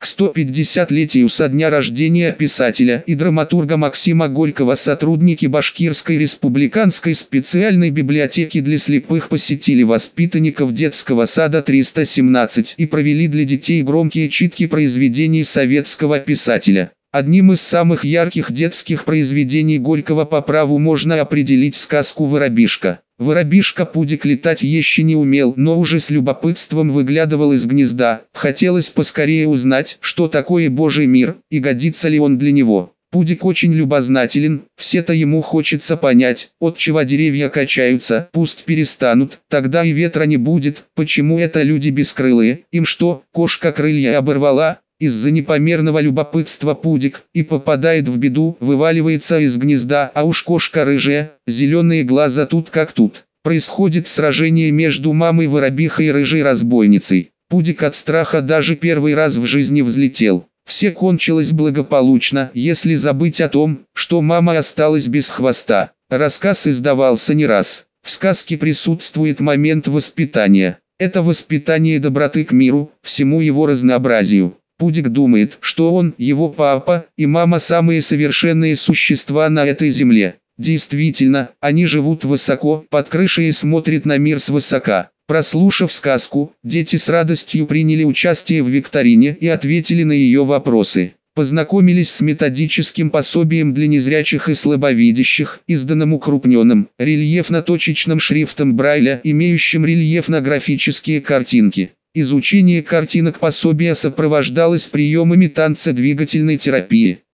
К 150-летию со дня рождения писателя и драматурга Максима Горького сотрудники Башкирской республиканской специальной библиотеки для слепых посетили воспитанников детского сада 317 и провели для детей громкие читки произведений советского писателя. Одним из самых ярких детских произведений Горького по праву можно определить сказку «Воробишка». Воробишка Пудик летать еще не умел, но уже с любопытством выглядывал из гнезда. Хотелось поскорее узнать, что такое Божий мир, и годится ли он для него. Пудик очень любознателен, все-то ему хочется понять, от чего деревья качаются, пусть перестанут, тогда и ветра не будет, почему это люди бескрылые, им что, кошка крылья оборвала? Из-за непомерного любопытства Пудик и попадает в беду, вываливается из гнезда, а уж кошка рыжая, зеленые глаза тут как тут. Происходит сражение между мамой воробихой и рыжей разбойницей. Пудик от страха даже первый раз в жизни взлетел. Все кончилось благополучно, если забыть о том, что мама осталась без хвоста. Рассказ издавался не раз. В сказке присутствует момент воспитания. Это воспитание доброты к миру, всему его разнообразию. Пудик думает, что он, его папа и мама самые совершенные существа на этой земле. Действительно, они живут высоко, под крышей и смотрят на мир свысока. Прослушав сказку, дети с радостью приняли участие в викторине и ответили на ее вопросы. Познакомились с методическим пособием для незрячих и слабовидящих, изданным укрупненным, рельефно-точечным шрифтом Брайля, имеющим рельефно-графические картинки. Изучение картинок пособия сопровождалось приемами танцедвигательной терапии.